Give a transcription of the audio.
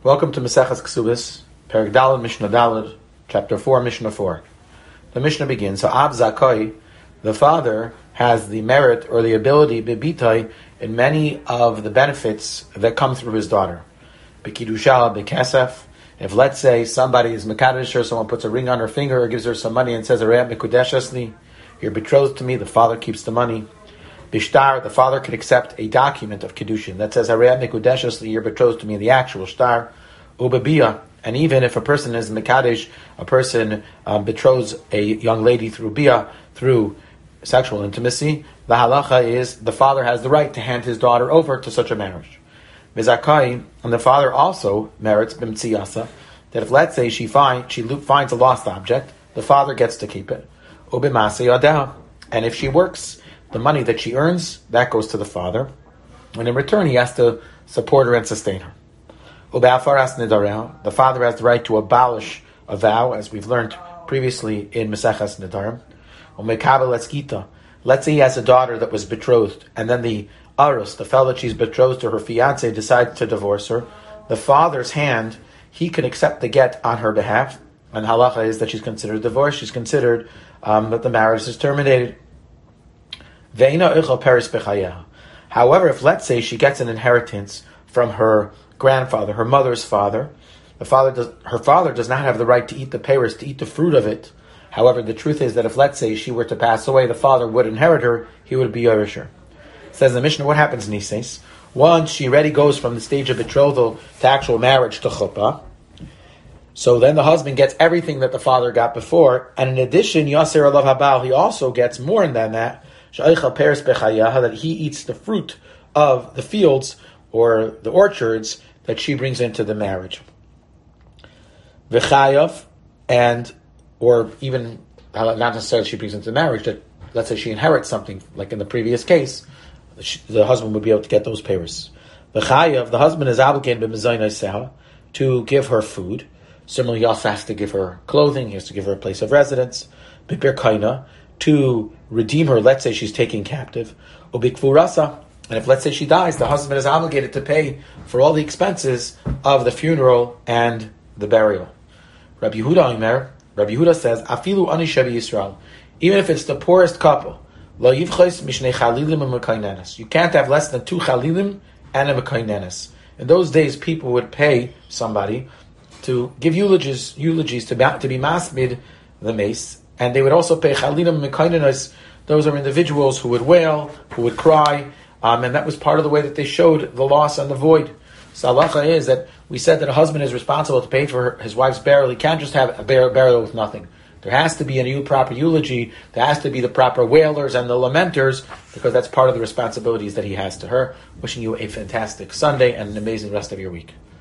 Welcome to Maseches Ksubis, Perek Daled, Mishnah Daled, Chapter 4, Mishnah 4. The Mishnah begins, so Ab Zakoi, the father, has the merit or the ability, Bibitai, in many of the benefits that come through his daughter. B'kidusha, b'kesef, if let's say somebody is Mekadesh her, someone puts a ring on her finger or gives her some money and says, Areh Mekudeshesli, you're betrothed to me, the father keeps the money. Bishtar, the father could accept a document of Kedushin that says, Areh Mekudeshesli, you're betrothed to me, the actual shtar. Ubabiyah, and even if a person is Mekadesh, a person betroths a young lady through biyah, through sexual intimacy, the halacha is the father has the right to hand his daughter over to such a marriage. Mizakai, and the father also merits bimtsiyasa, that if let's say she finds a lost object, the father gets to keep it. Ubimase yadeh, and if she works, the money that she earns, that goes to the father, and in return he has to support her and sustain her. The father has the right to abolish a vow, as we've learned previously in Maseches Nedarim. Let's say he has a daughter that was betrothed, and then the arus, the fellow that she's betrothed to, her fiance, decides to divorce her. The father's hand, he can accept the get on her behalf, and halacha is that she's considered divorced. She's considered that the marriage is terminated. However, if let's say she gets an inheritance from her grandfather, her mother's father, her father does not have the right to eat the peiros, to eat the fruit of it. However, the truth is that if let's say she were to pass away, the father would inherit her, he would be Yerisher. Says the Mishnah, what happens, Nises? Once she already goes from the stage of betrothal to actual marriage to chuppah, so then the husband gets everything that the father got before, and in addition, Yaser Alav Habal, he also gets more than that, that he eats the fruit of the fields or the orchards that she brings into the marriage. V'chayav, or even, not necessarily she brings into the marriage, that let's say she inherits something, like in the previous case, the husband would be able to get those peiros. V'chayav, the husband is obligated to give her food. Similarly, he also has to give her clothing, he has to give her a place of residence. B'birkaina, to redeem her, let's say she's taken captive. Ubikvurasa, and if let's say she dies, the husband is obligated to pay for all the expenses of the funeral and the burial. Rabbi Yehuda says, Afilu ani shebi Yisrael, even if it's the poorest couple, lo yivchos mishnei chalilim u'mekaynenes. You can't have less than 2 chalilim and a mekaynenes. In those days, people would pay somebody to give eulogies to be masmid the mace, and they would also pay chalilim mekaynenes. Those are individuals who would wail, who would cry, and that was part of the way that they showed the loss and the void. So halacha is that we said that a husband is responsible to pay for his wife's burial. He can't just have a burial with nothing. There has to be a proper eulogy. There has to be the proper wailers and the lamenters, because that's part of the responsibilities that he has to her. Wishing you a fantastic Sunday and an amazing rest of your week.